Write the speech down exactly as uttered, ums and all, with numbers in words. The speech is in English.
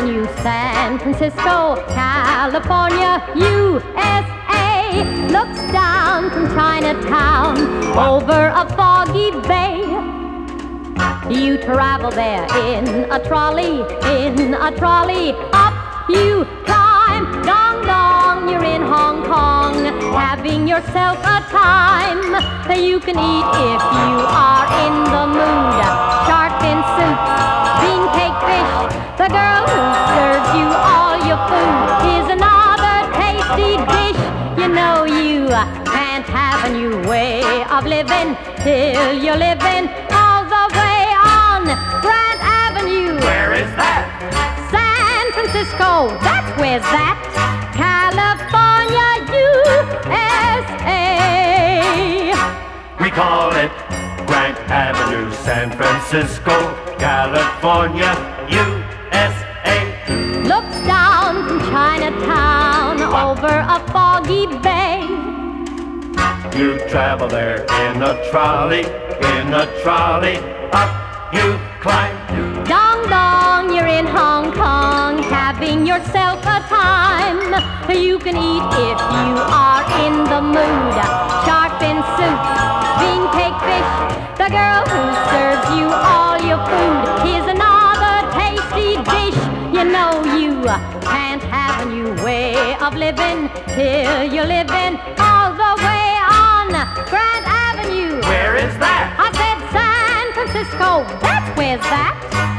Avenue, San Francisco, California, U S A. Looks down from Chinatown over a foggy bay. You travel there in a trolley, in a trolley. Up you climb, dong dong, you're in Hong Kong, having yourself a time that you can eat if you are in the mood. Shark fin soup, bean cake fish, the girl who serves you all your food is another tasty dish. You know you can't have a new way of living till you're living all the way on Grant Avenue. Where is that? San Francisco, that's where's that? California, U S A. We call it Grant Avenue, San Francisco, California, U S A. Looks down from Chinatown over a foggy bay. You travel there in a trolley, in a trolley. Up you climb. Dong dong, you're in Hong Kong, having yourself a time you can eat if you are in the mood. Shark fin soup, bean cake fish, the girl who serves you all your food is another tasty dish. You know you can't have a new way of living till you're living all the way on Grant Avenue. Where is that? I said San Francisco, that's where's that?